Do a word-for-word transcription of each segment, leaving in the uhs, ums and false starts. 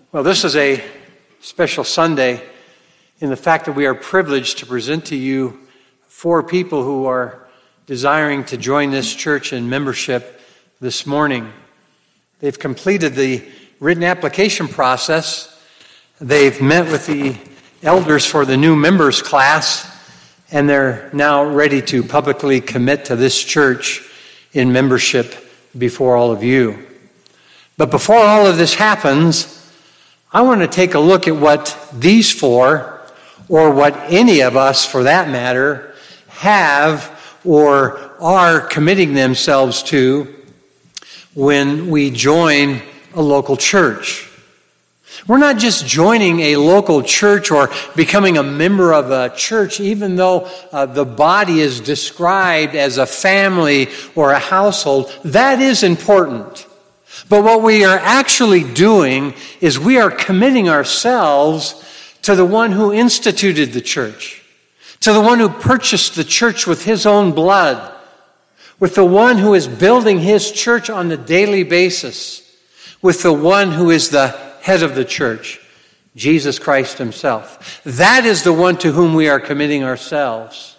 Well, this is a special Sunday in the fact that we are privileged to present to you four people who are desiring to join this church in membership this morning. They've completed the written application process. They've met with the elders for the new members class, and they're now ready to publicly commit to this church in membership before all of you. But before all of this happens, I want to take a look at what these four, or what any of us for that matter, have or are committing themselves to when we join a local church. We're not just joining a local church or becoming a member of a church, even though uh, the body is described as a family or a household. That is important. But what we are actually doing is we are committing ourselves to the one who instituted the church, to the one who purchased the church with his own blood, with the one who is building his church on a daily basis, with the one who is the head of the church, Jesus Christ himself. That is the one to whom we are committing ourselves.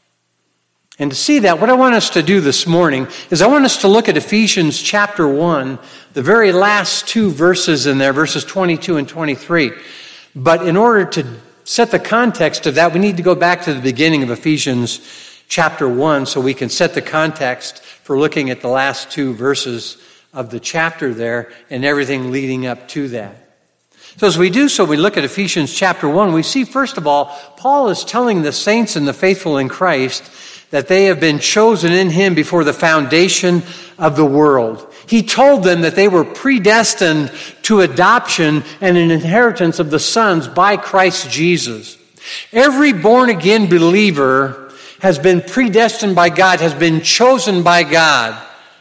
And to see that, what I want us to do this morning is I want us to look at Ephesians chapter one, the very last two verses in there, verses twenty-two and twenty-three. But in order to set the context of that, we need to go back to the beginning of Ephesians chapter one so we can set the context for looking at the last two verses of the chapter there and everything leading up to that. So as we do so, we look at Ephesians chapter one, we see first of all, Paul is telling the saints and the faithful in Christ that they have been chosen in him before the foundation of the world. He told them that they were predestined to adoption and an inheritance of the sons by Christ Jesus. Every born-again believer has been predestined by God, has been chosen by God.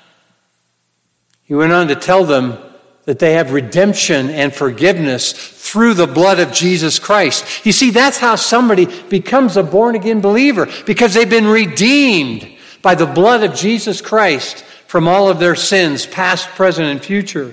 He went on to tell them that they have redemption and forgiveness through the blood of Jesus Christ. You see, that's how somebody becomes a born-again believer, because they've been redeemed by the blood of Jesus Christ from all of their sins, past, present, and future.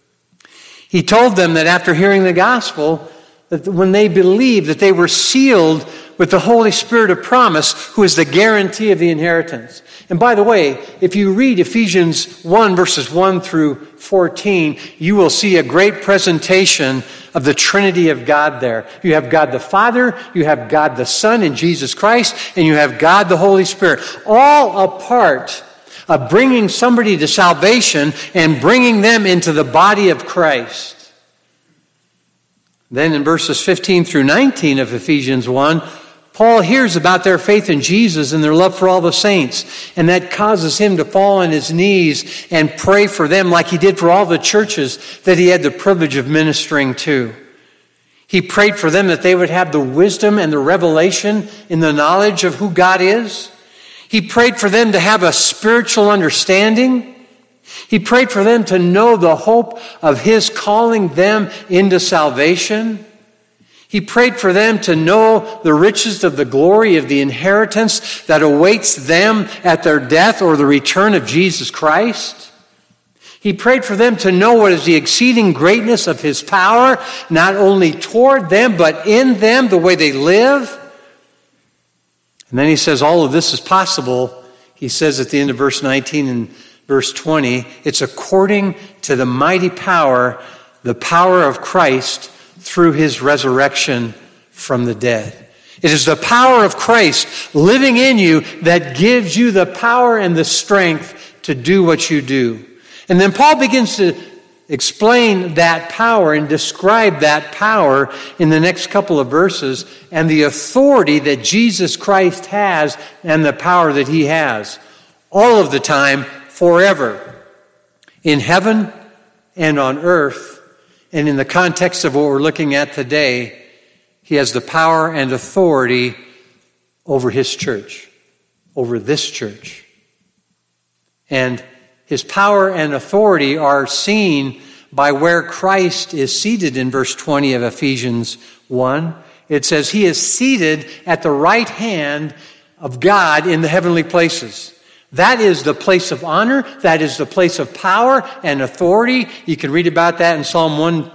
He told them that after hearing the gospel, that when they believed, that they were sealed with the Holy Spirit of promise, who is the guarantee of the inheritance. And by the way, if you read Ephesians one, verses one through fourteen, you will see a great presentation of the Trinity of God there. You have God the Father, you have God the Son in Jesus Christ, and you have God the Holy Spirit, all a part of bringing somebody to salvation and bringing them into the body of Christ. Then in verses fifteen through nineteen of Ephesians one, Paul hears about their faith in Jesus and their love for all the saints, and that causes him to fall on his knees and pray for them like he did for all the churches that he had the privilege of ministering to. He prayed for them that they would have the wisdom and the revelation in the knowledge of who God is. He prayed for them to have a spiritual understanding. He prayed for them to know the hope of his calling them into salvation. He prayed for them to know the riches of the glory of the inheritance that awaits them at their death or the return of Jesus Christ. He prayed for them to know what is the exceeding greatness of his power, not only toward them, but in them, the way they live. And then he says all of this is possible. He says at the end of verse nineteen and verse twenty, it's according to the mighty power, the power of Christ, through his resurrection from the dead. It is the power of Christ living in you that gives you the power and the strength to do what you do. And then Paul begins to explain that power and describe that power in the next couple of verses and the authority that Jesus Christ has and the power that he has. All of the time, forever. In heaven and on earth. And in the context of what we're looking at today, he has the power and authority over his church, over this church. And his power and authority are seen by where Christ is seated in verse twenty of Ephesians one. It says he is seated at the right hand of God in the heavenly places. That is the place of honor. That is the place of power and authority. You can read about that in Psalm one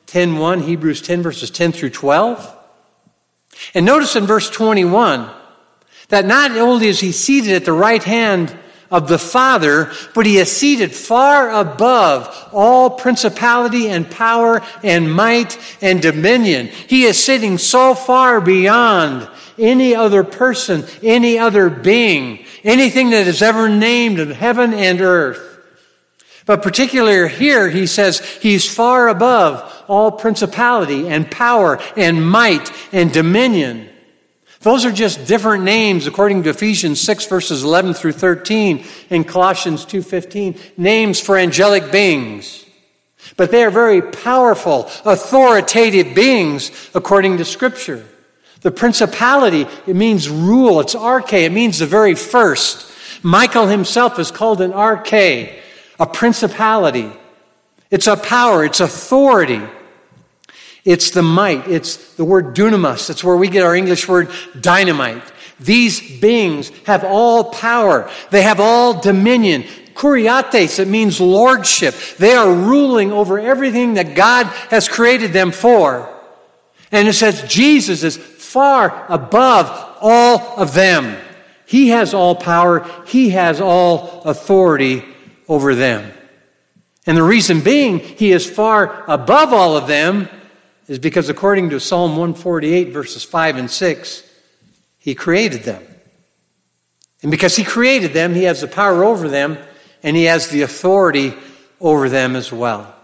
ten one, Hebrews ten, verses ten through twelve. And notice in verse twenty-one that not only is he seated at the right hand of the Father, but he is seated far above all principality and power and might and dominion. He is sitting so far beyond any other person, any other being, anything that is ever named in heaven and earth. But particularly here, he says he's far above all principality and power and might and dominion. Those are just different names according to Ephesians six, verses eleven through thirteen, and Colossians two fifteen, names for angelic beings. But they are very powerful, authoritative beings according to Scripture. The principality, it means rule. It's arche. It means the very first. Michael himself is called an arche, a principality. It's a power. It's authority. It's the might. It's the word dunamis. That's where we get our English word dynamite. These beings have all power. They have all dominion. Kuriates, it means lordship. They are ruling over everything that God has created them for. And it says Jesus is far above all of them. He has all power. He has all authority over them. And the reason being he is far above all of them is because according to Psalm one forty-eight, verses five and six, he created them. And because he created them, he has the power over them, and he has the authority over them as well.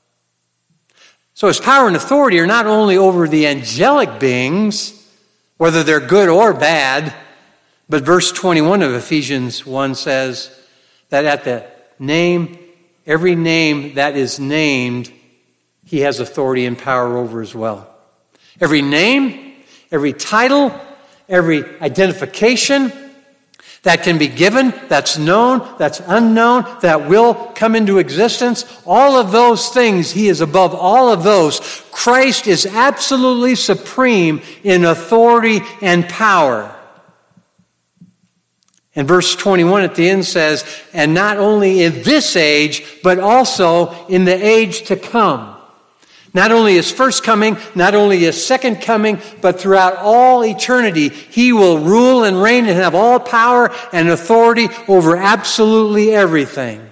So his power and authority are not only over the angelic beings, whether they're good or bad, but verse twenty-one of Ephesians one says that at the name, every name that is named, he has authority and power over as well. Every name, every title, every identification that can be given, that's known, that's unknown, that will come into existence, all of those things, he is above all of those. Christ is absolutely supreme in authority and power. And verse twenty-one at the end says, and not only in this age, but also in the age to come. Not only his first coming, not only his second coming, but throughout all eternity, he will rule and reign and have all power and authority over absolutely everything.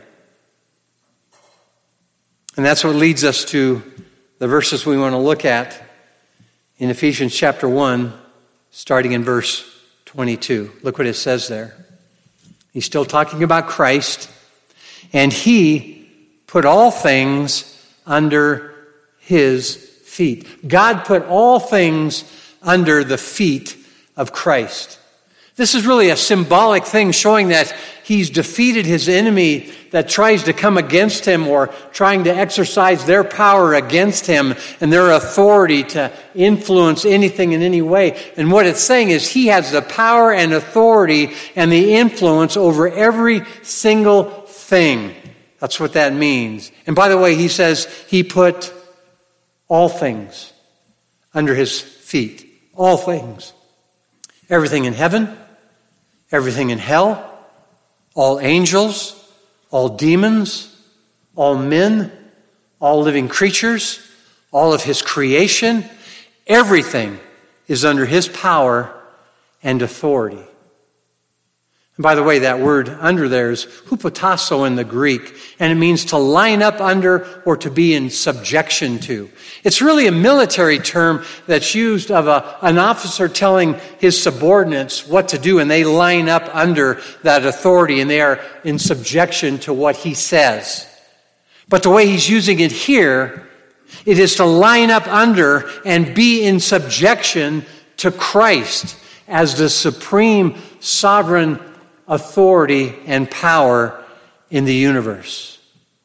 And that's what leads us to the verses we want to look at in Ephesians chapter one, starting in verse twenty-two. Look what it says there. He's still talking about Christ, and he put all things under his feet. God put all things under the feet of Christ. This is really a symbolic thing showing that he's defeated his enemy that tries to come against him or trying to exercise their power against him and their authority to influence anything in any way. And what it's saying is he has the power and authority and the influence over every single thing. That's what that means. And by the way, he says he put all things under his feet. All things. Everything in heaven, everything in hell, all angels, all demons, all men, all living creatures, all of his creation, everything is under his power and authority. And by the way, that word under there is hupotasso in the Greek, and it means to line up under or to be in subjection to. It's really a military term that's used of a, an officer telling his subordinates what to do, and they line up under that authority, and they are in subjection to what he says. But the way he's using it here, it is to line up under and be in subjection to Christ as the supreme sovereign authority and power in the universe.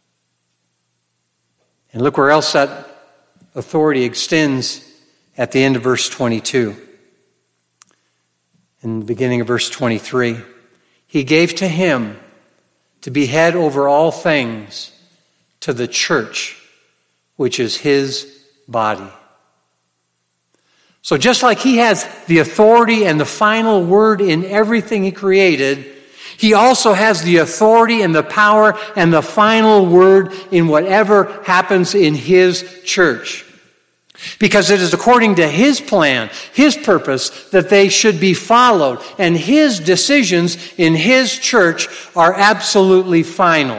And look where else that authority extends at the end of verse twenty-two. In the beginning of verse twenty-three, he gave to him to be head over all things to the church, which is his body. So just like he has the authority and the final word in everything he created, he also has the authority and the power and the final word in whatever happens in his church. Because it is according to His plan, His purpose, that they should be followed. And His decisions in His church are absolutely final.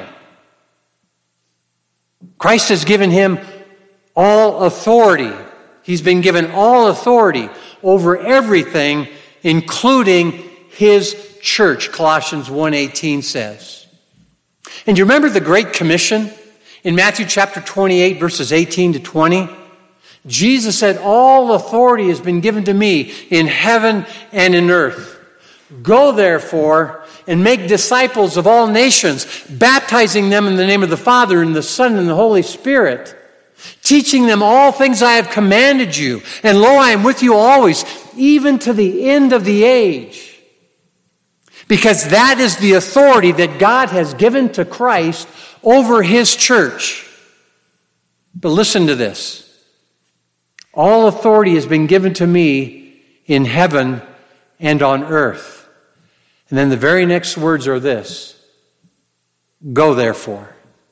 Christ has given Him all authority. He's been given all authority over everything, including His church, Colossians one eighteen says. And you remember the Great Commission in Matthew chapter twenty-eight, verses eighteen to twenty? Jesus said, all authority has been given to me in heaven and in earth. Go therefore and make disciples of all nations, baptizing them in the name of the Father and the Son and the Holy Spirit, teaching them all things I have commanded you. And lo, I am with you always, even to the end of the age. Because that is the authority that God has given to Christ over His church. But listen to this. All authority has been given to me in heaven and on earth. And then the very next words are this. Go therefore.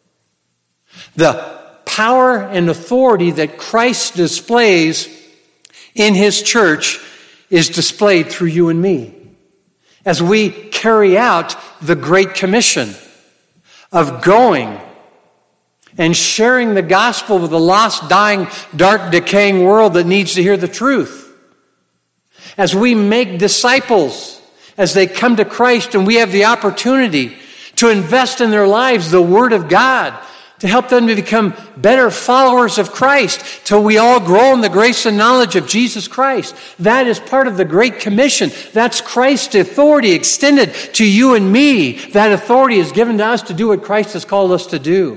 The power and authority that Christ displays in His church is displayed through you and me as we carry out the Great Commission of going and sharing the gospel with a lost, dying, dark, decaying world that needs to hear the truth. As we make disciples, as they come to Christ and we have the opportunity to invest in their lives the Word of God, to help them to become better followers of Christ till we all grow in the grace and knowledge of Jesus Christ. That is part of the Great Commission. That's Christ's authority extended to you and me. That authority is given to us to do what Christ has called us to do.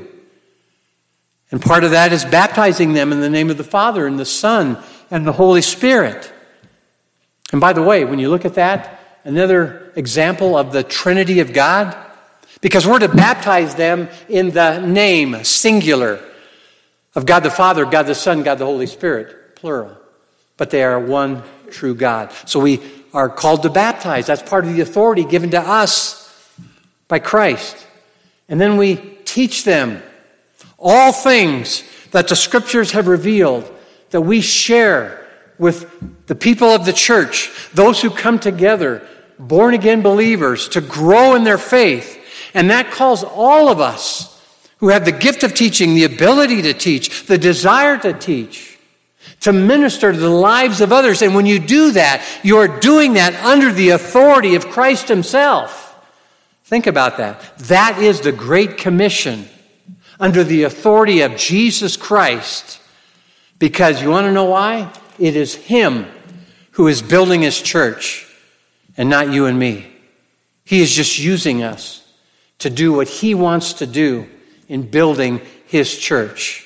And part of that is baptizing them in the name of the Father and the Son and the Holy Spirit. And by the way, when you look at that, another example of the Trinity of God, because we're to baptize them in the name, singular, of God the Father, God the Son, God the Holy Spirit, plural. But they are one true God. So we are called to baptize. That's part of the authority given to us by Christ. And then we teach them all things that the Scriptures have revealed, that we share with the people of the church, those who come together, born-again believers, to grow in their faith. And that calls all of us who have the gift of teaching, the ability to teach, the desire to teach, to minister to the lives of others. And when you do that, you are doing that under the authority of Christ Himself. Think about that. That is the Great Commission, under the authority of Jesus Christ. Because you want to know why? It is Him who is building His church and not you and me. He is just using us to do what He wants to do in building His church.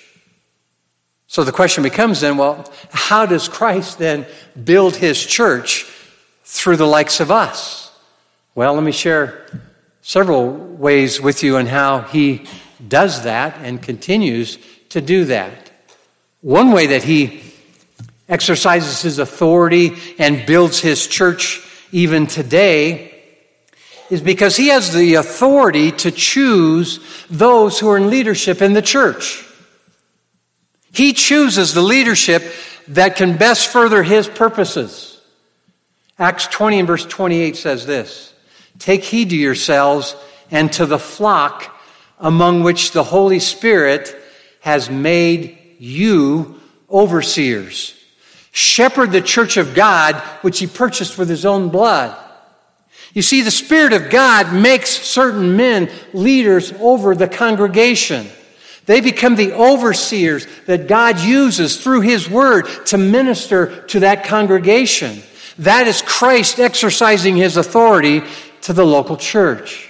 So the question becomes then, well, how does Christ then build His church through the likes of us? Well, let me share several ways with you on how He does that and continues to do that. One way that He exercises His authority and builds His church even today is because He has the authority to choose those who are in leadership in the church. He chooses the leadership that can best further His purposes. Acts twenty and verse twenty-eight says this, "Take heed to yourselves and to the flock among which the Holy Spirit has made you overseers. Shepherd the church of God, which He purchased with His own blood." You see, the Spirit of God makes certain men leaders over the congregation. They become the overseers that God uses through His Word to minister to that congregation. That is Christ exercising His authority to the local church.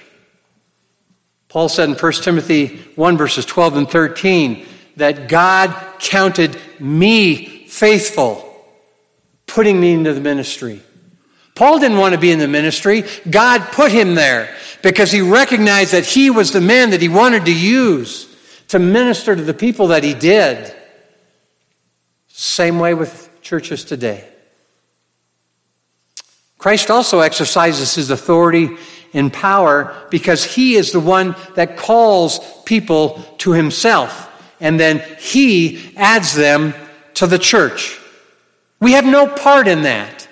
Paul said in First Timothy one, verses twelve and thirteen, that God counted me faithful, putting me into the ministry. Paul didn't want to be in the ministry. God put him there because He recognized that he was the man that He wanted to use to minister to the people that he did. Same way with churches today. Christ also exercises His authority and power because He is the one that calls people to Himself, and then He adds them to the church. We have no part in that.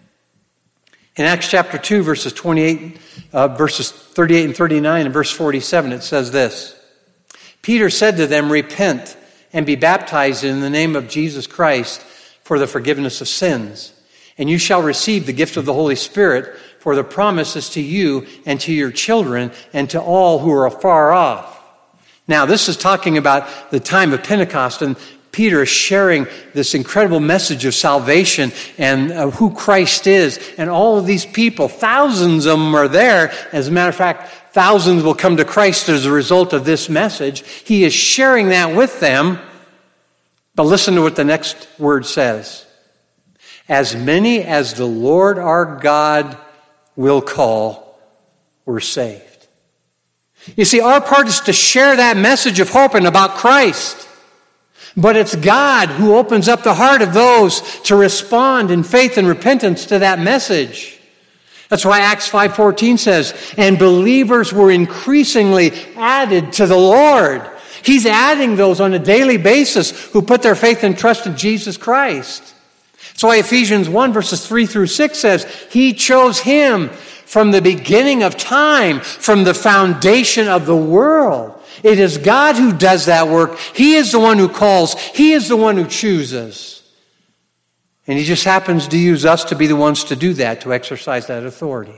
In Acts chapter two, verses twenty-eight, uh, verses thirty-eight and thirty-nine, and verse forty-seven, it says this. Peter said to them, repent and be baptized in the name of Jesus Christ for the forgiveness of sins. And you shall receive the gift of the Holy Spirit, for the promise is to you and to your children and to all who are afar off. Now, this is talking about the time of Pentecost, and Peter is sharing this incredible message of salvation and uh, who Christ is. And all of these people, thousands of them are there. As a matter of fact, thousands will come to Christ as a result of this message. He is sharing that with them. But listen to what the next word says. As many as the Lord our God will call were saved. You see, our part is to share that message of hope and about Christ. But it's God who opens up the heart of those to respond in faith and repentance to that message. That's why Acts five fourteen says, and believers were increasingly added to the Lord. He's adding those on a daily basis who put their faith and trust in Jesus Christ. That's why Ephesians one verses three through six says, He chose him from the beginning of time, from the foundation of the world. It is God who does that work. He is the one who calls. He is the one who chooses. And He just happens to use us to be the ones to do that, to exercise that authority.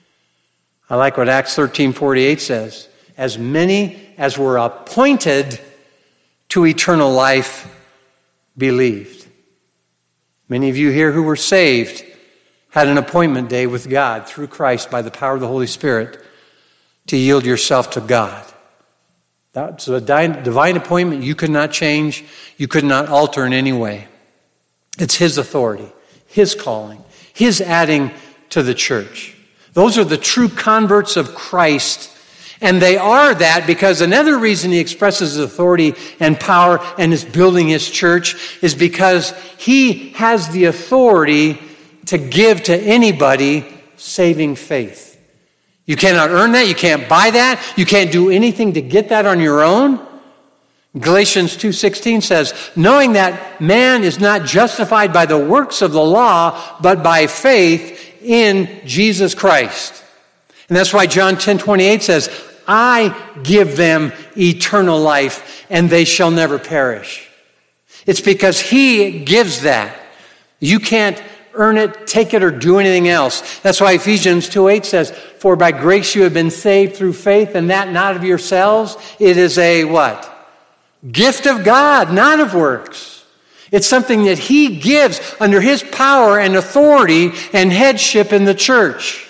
I like what Acts thirteen forty-eight says. As many as were appointed to eternal life believed. Many of you here who were saved had an appointment day with God through Christ by the power of the Holy Spirit to yield yourself to God. That's a divine appointment you could not change, you could not alter in any way. It's His authority, His calling, His adding to the church. Those are the true converts of Christ. And they are that because another reason He expresses authority and power and is building His church is because He has the authority to give to anybody saving faith. You cannot earn that. You can't buy that. You can't do anything to get that on your own. Galatians two sixteen says, knowing that man is not justified by the works of the law, but by faith in Jesus Christ. And that's why John ten twenty-eight says, I give them eternal life, and they shall never perish. It's because He gives that. You can't earn it, take it, or do anything else. That's why Ephesians two eight says, for by grace you have been saved through faith, and that not of yourselves. It is a what? Gift of God, not of works. It's something that He gives under His power and authority and headship in the church.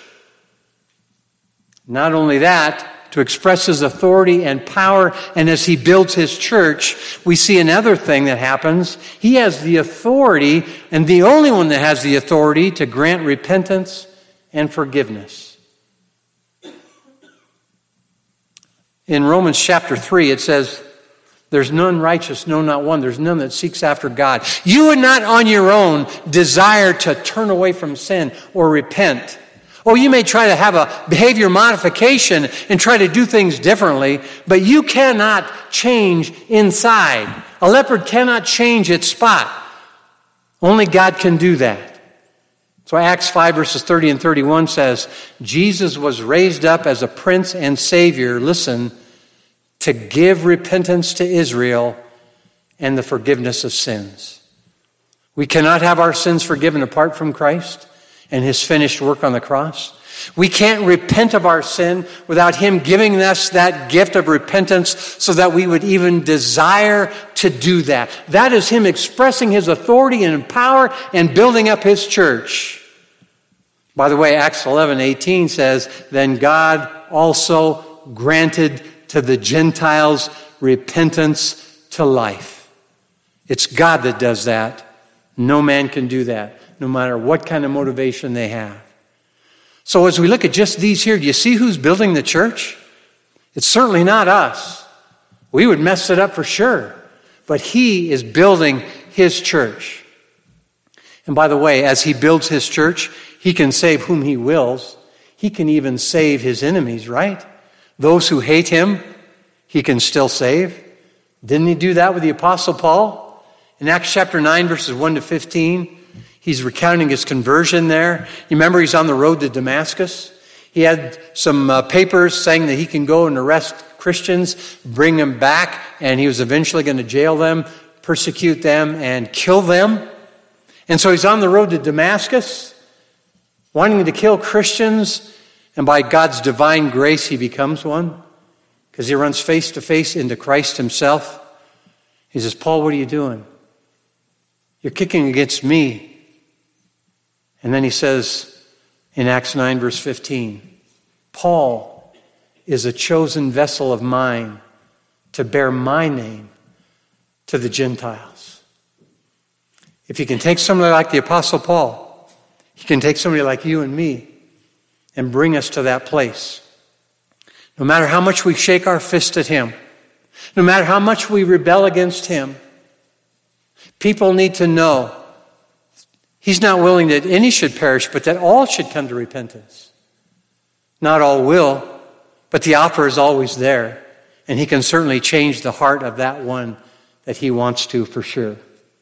Not only that, to express His authority and power, and as He builds His church, we see another thing that happens. He has the authority, and the only one that has the authority, to grant repentance and forgiveness. In Romans chapter three, it says, there's none righteous, no, not one. There's none that seeks after God. You would not on your own desire to turn away from sin or repent. Oh, you may try to have a behavior modification and try to do things differently, but you cannot change inside. A leopard cannot change its spot. Only God can do that. So Acts five verses thirty and thirty-one says, Jesus was raised up as a prince and savior, listen, to give repentance to Israel and the forgiveness of sins. We cannot have our sins forgiven apart from Christ and His finished work on the cross. We can't repent of our sin without Him giving us that gift of repentance so that we would even desire to do that. That is Him expressing His authority and power and building up His church. By the way, Acts eleven eighteen says, then God also granted to the Gentiles repentance to life. It's God that does that. No man can do that, no matter what kind of motivation they have. So as we look at just these here, do you see who's building the church? It's certainly not us. We would mess it up for sure. But He is building His church. And by the way, as He builds His church, He can save whom He wills. He can even save His enemies, right? Those who hate Him, He can still save. Didn't He do that with the Apostle Paul? In Acts chapter nine, verses one to fifteen, he's recounting his conversion there. You remember he's on the road to Damascus? He had some uh, papers saying that he can go and arrest Christians, bring them back, and he was eventually going to jail them, persecute them, and kill them. And so he's on the road to Damascus, wanting to kill Christians, and by God's divine grace, he becomes one, because he runs face to face into Christ himself. He says, Paul, what are you doing? You're kicking against me. And then he says in Acts nine, verse fifteen, Paul is a chosen vessel of mine to bear my name to the Gentiles. If he can take somebody like the Apostle Paul, he can take somebody like you and me and bring us to that place. No matter how much we shake our fist at him, no matter how much we rebel against him, people need to know he's not willing that any should perish, but that all should come to repentance. Not all will, but the offer is always there, and he can certainly change the heart of that one that he wants to for sure.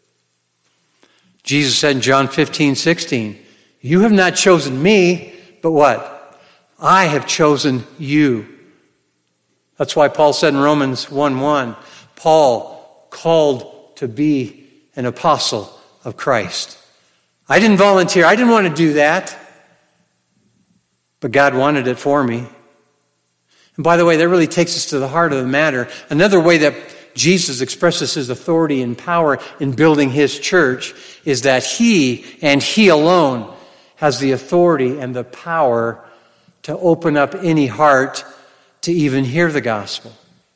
Jesus said in John fifteen, sixteen, you have not chosen me, but what? I have chosen you. That's why Paul said in Romans one one, Paul called to be an apostle of Christ. I didn't volunteer. I didn't want to do that. But God wanted it for me. And by the way, that really takes us to the heart of the matter. Another way that Jesus expresses his authority and power in building his church is that he and he alone has the authority and the power to open up any heart to even hear the gospel.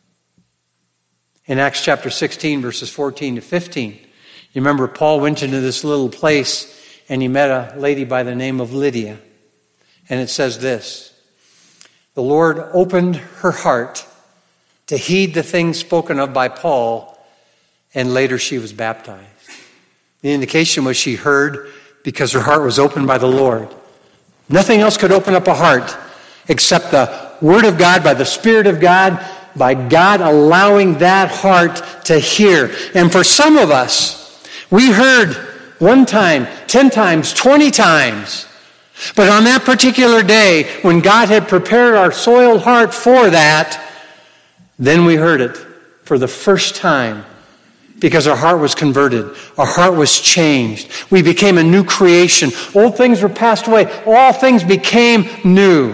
In Acts chapter sixteen, verses fourteen to fifteen, you remember Paul went into this little place and he met a lady by the name of Lydia. And it says this, the Lord opened her heart to heed the things spoken of by Paul, and later she was baptized. The indication was she heard because her heart was opened by the Lord. Nothing else could open up a heart except the Word of God, by the Spirit of God, by God allowing that heart to hear. And for some of us, we heard one time, ten times, twenty times. But on that particular day, when God had prepared our soiled heart for that, then we heard it for the first time because our heart was converted. Our heart was changed. We became a new creation. Old things were passed away. All things became new.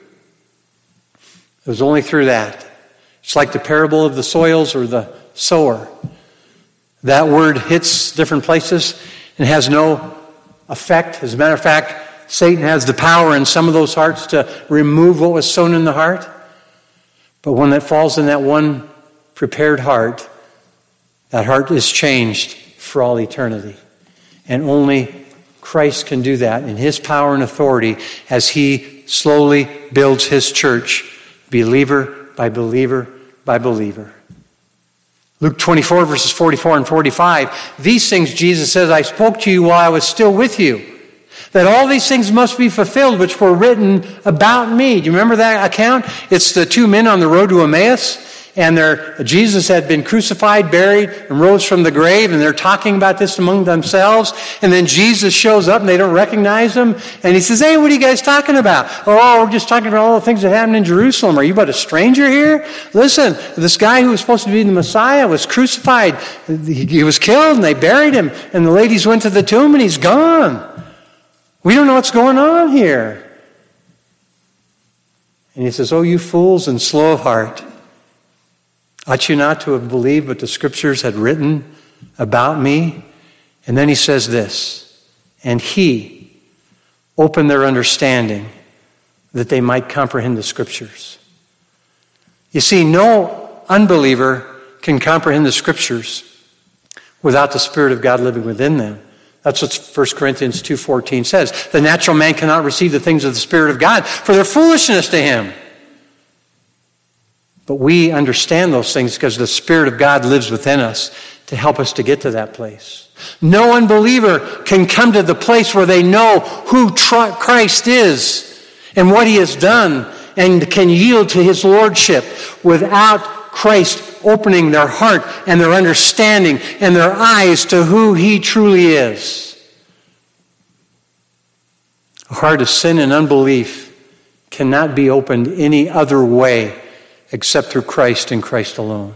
It was only through that. It's like the parable of the soils or the sower. That word hits different places and has no effect. As a matter of fact, Satan has the power in some of those hearts to remove what was sown in the heart. But when that falls in that one prepared heart, that heart is changed for all eternity. And only Christ can do that in his power and authority as he slowly builds his church, believer by believer by believer. Luke twenty-four, verses forty-four and forty-five, these things Jesus says, I spoke to you while I was still with you, that all these things must be fulfilled which were written about me. Do you remember that account? It's the two men on the road to Emmaus, and they're, Jesus had been crucified, buried, and rose from the grave, and they're talking about this among themselves, and then Jesus shows up, and they don't recognize him, and he says, hey, what are you guys talking about? Oh, we're just talking about all the things that happened in Jerusalem. Are you but a stranger here? Listen, this guy who was supposed to be the Messiah was crucified. He was killed, and they buried him, and the ladies went to the tomb, and he's gone. We don't know what's going on here. And he says, oh, you fools and slow of heart. Ought you not to have believed what the Scriptures had written about me? And then he says this, and he opened their understanding that they might comprehend the Scriptures. You see, no unbeliever can comprehend the Scriptures without the Spirit of God living within them. That's what First Corinthians two fourteen says. The natural man cannot receive the things of the Spirit of God, for they're foolishness to him. But we understand those things because the Spirit of God lives within us to help us to get to that place. No unbeliever can come to the place where they know who Christ is and what he has done and can yield to his lordship without Christ opening their heart and their understanding and their eyes to who He truly is. A heart of sin and unbelief cannot be opened any other way except through Christ and Christ alone.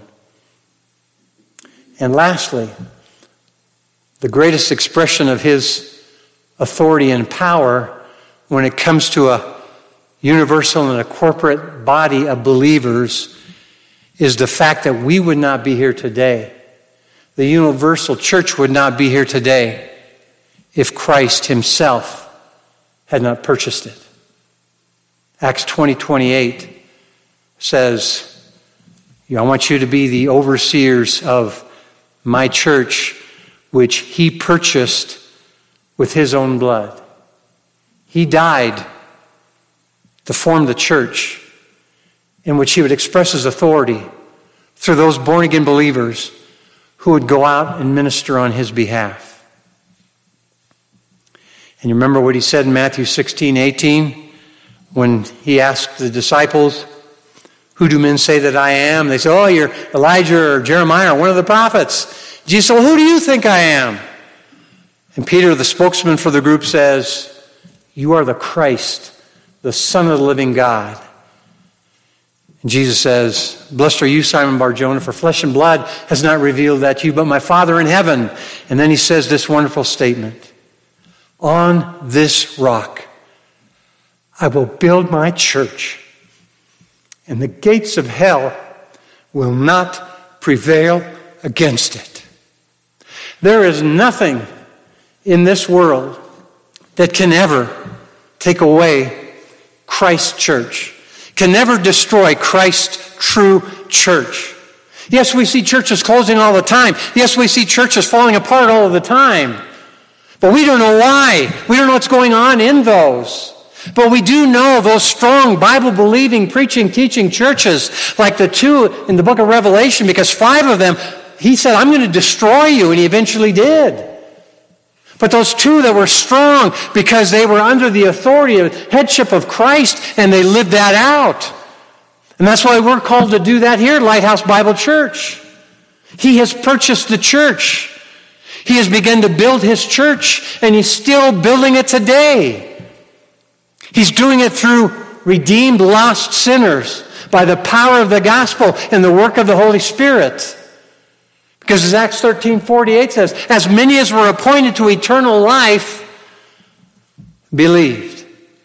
And lastly, the greatest expression of His authority and power when it comes to a universal and a corporate body of believers is the fact that we would not be here today. The universal church would not be here today if Christ Himself had not purchased it. Acts twenty twenty-eight says, I want you to be the overseers of my church, which He purchased with His own blood. He died to form the church in which He would express His authority through those born-again believers who would go out and minister on His behalf. And you remember what He said in Matthew sixteen eighteen when He asked the disciples, who do men say that I am? They said, oh, you're Elijah or Jeremiah or one of the prophets. Jesus said, well, who do you think I am? And Peter, the spokesman for the group, says, you are the Christ, the Son of the living God. And Jesus says, blessed are you, Simon Bar-Jonah, for flesh and blood has not revealed that to you, but my Father in heaven. And then He says this wonderful statement, on this rock I will build my church, and the gates of hell will not prevail against it. There is nothing in this world that can ever take away Christ's church, can never destroy Christ's true church. Yes, we see churches closing all the time. Yes, we see churches falling apart all of the time. But we don't know why. We don't know what's going on in those. But we do know those strong, Bible-believing, preaching, teaching churches, like the two in the book of Revelation, because five of them, He said, I'm going to destroy you, and He eventually did. But those two that were strong because they were under the authority and headship of Christ, and they lived that out. And that's why we're called to do that here at Lighthouse Bible Church. He has purchased the church. He has begun to build His church, and He's still building it today. He's doing it through redeemed, lost sinners by the power of the gospel and the work of the Holy Spirit. Because as Acts thirteen forty-eight says, as many as were appointed to eternal life believed.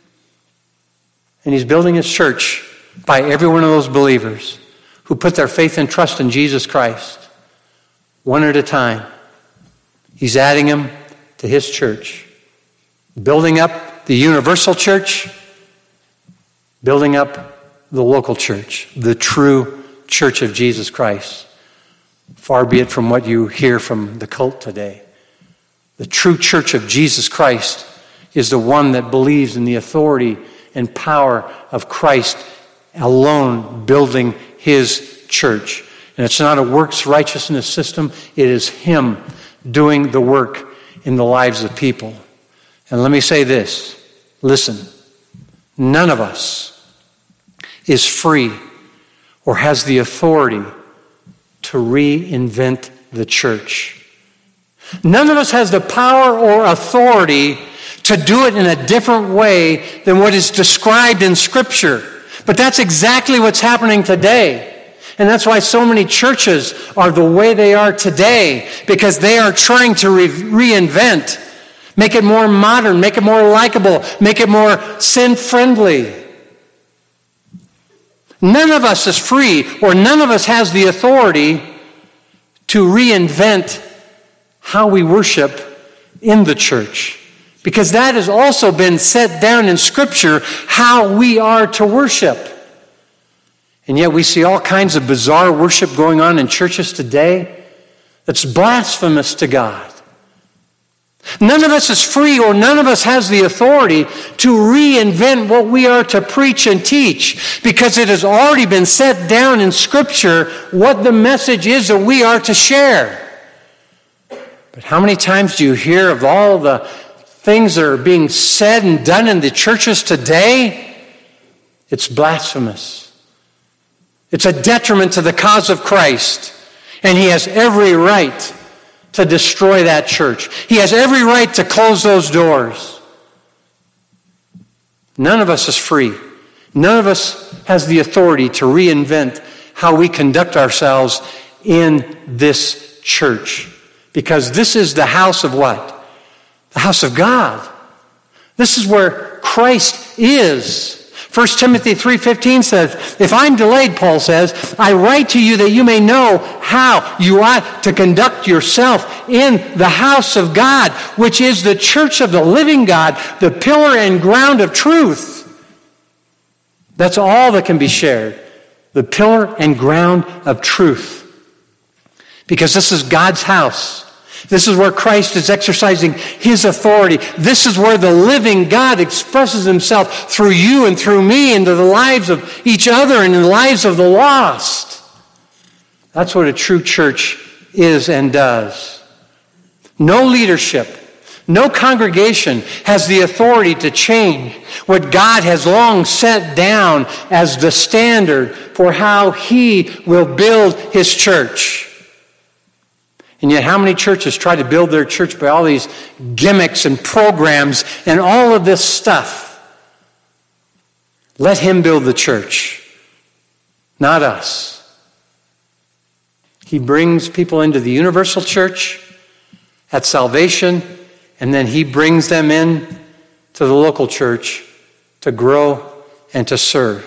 And He's building His church by every one of those believers who put their faith and trust in Jesus Christ. One at a time. He's adding them to His church. Building up the universal church, building up the local church, the true church of Jesus Christ. Far be it from what you hear from the cult today. The true church of Jesus Christ is the one that believes in the authority and power of Christ alone building His church. And it's not a works righteousness system. It is Him doing the work in the lives of people. And let me say this. Listen, none of us is free or has the authority to reinvent the church. None of us has the power or authority to do it in a different way than what is described in Scripture. But that's exactly what's happening today. And that's why so many churches are the way they are today, because they are trying to re- reinvent, make it more modern, make it more likable, make it more sin-friendly. None of us is free, or none of us has the authority to reinvent how we worship in the church. Because that has also been set down in Scripture, how we are to worship. And yet we see all kinds of bizarre worship going on in churches today that's blasphemous to God. None of us is free, or none of us has the authority to reinvent what we are to preach and teach, because it has already been set down in Scripture what the message is that we are to share. But how many times do you hear of all the things that are being said and done in the churches today? It's blasphemous. It's a detriment to the cause of Christ. And he has every right to destroy that church. He has every right to close those doors. None of us is free. None of us has the authority to reinvent how we conduct ourselves in this church. Because this is the house of what? The house of God. This is where Christ is. First Timothy three fifteen says, if I'm delayed, Paul says, I write to you that you may know how you ought to conduct yourself in the house of God, which is the church of the living God, the pillar and ground of truth. That's all that can be shared. The pillar and ground of truth. Because this is God's house. This is where Christ is exercising his authority. This is where the living God expresses himself through you and through me into the lives of each other and in the lives of the lost. That's what a true church is and does. No leadership, no congregation has the authority to change what God has long set down as the standard for how he will build his church. And yet how many churches try to build their church by all these gimmicks and programs and all of this stuff? Let him build the church, not us. He brings people into the universal church at salvation, and then he brings them in to the local church to grow and to serve.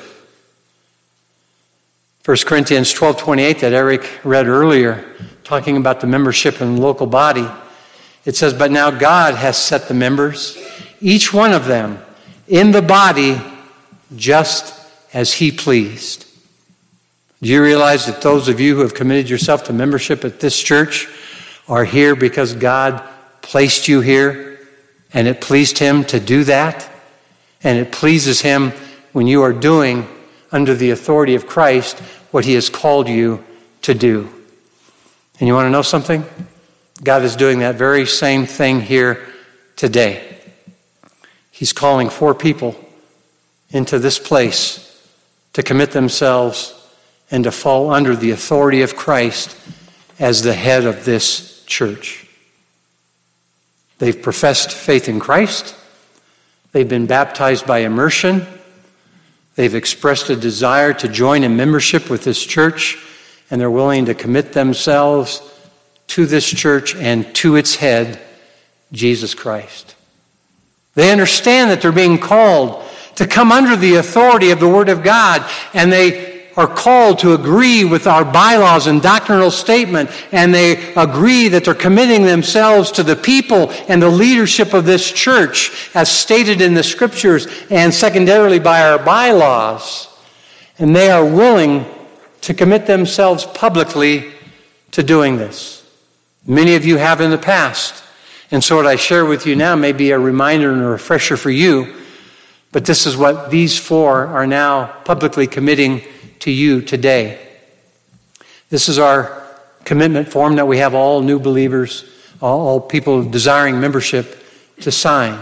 First Corinthians twelve twenty-eight that Eric read earlier, talking about the membership in the local body. It says, but now God has set the members, each one of them, in the body just as he pleased. Do you realize that those of you who have committed yourself to membership at this church are here because God placed you here and it pleased him to do that? And it pleases him when you are doing under the authority of Christ what he has called you to do. And you want to know something? God is doing that very same thing here today. He's calling four people into this place to commit themselves and to fall under the authority of Christ as the head of this church. They've professed faith in Christ. They've been baptized by immersion. They've expressed a desire to join in membership with this church, and they're willing to commit themselves to this church and to its head, Jesus Christ. They understand that they're being called to come under the authority of the Word of God, and they are called to agree with our bylaws and doctrinal statement, and they agree that they're committing themselves to the people and the leadership of this church as stated in the Scriptures and secondarily by our bylaws. And they are willing to commit themselves publicly to doing this. Many of you have in the past. And so what I share with you now may be a reminder and a refresher for you. But this is what these four are now publicly committing to you today. This is our commitment form that we have all new believers, all, all people desiring membership to sign.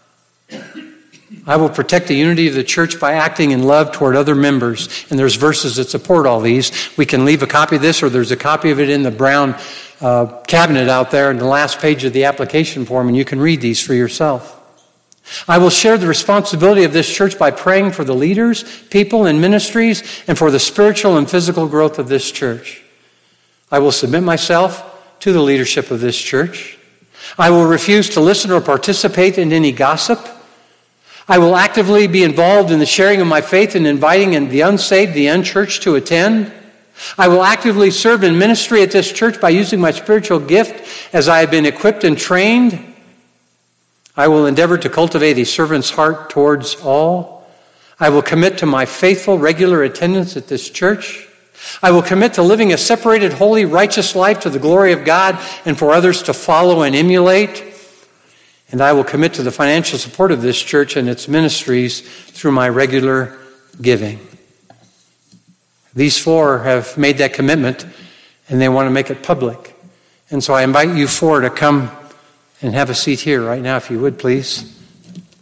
I will protect the unity of the church by acting in love toward other members. And there's verses that support all these. We can leave a copy of this, or there's a copy of it in the brown uh, cabinet out there in the last page of the application form, and you can read these for yourself. I will share the responsibility of this church by praying for the leaders, people, and ministries, and for the spiritual and physical growth of this church. I will submit myself to the leadership of this church. I will refuse to listen or participate in any gossip. I will actively be involved in the sharing of my faith and inviting the unsaved, the unchurched to attend. I will actively serve in ministry at this church by using my spiritual gift as I have been equipped and trained. I will endeavor to cultivate a servant's heart towards all. I will commit to my faithful, regular attendance at this church. I will commit to living a separated, holy, righteous life to the glory of God and for others to follow and emulate. And I will commit to the financial support of this church and its ministries through my regular giving. These four have made that commitment, and they want to make it public. And so I invite you four to come and have a seat here right now, if you would, please.